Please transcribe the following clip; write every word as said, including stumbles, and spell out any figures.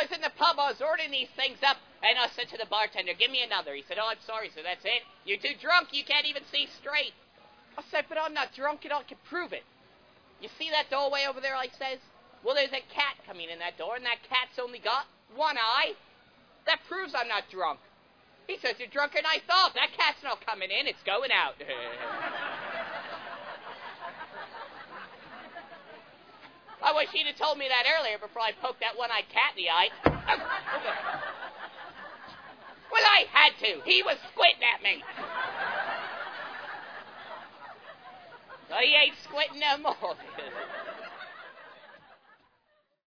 was in the pub, I was ordering these things up, and I said to the bartender, give me another. He said, oh, I'm sorry, so that's it? You're too drunk, you can't even see straight. I said, but I'm not drunk, and I can prove it. You see that doorway over there, I says? Well, there's a cat coming in that door, and that cat's only got one eye. That proves I'm not drunk. He says, you're drunker than I thought. That cat's not coming in, it's going out. I wish he'd have told me that earlier before I poked that one-eyed cat in the eye. Well, I had to. He was squinting at me. So he ain't squinting no more.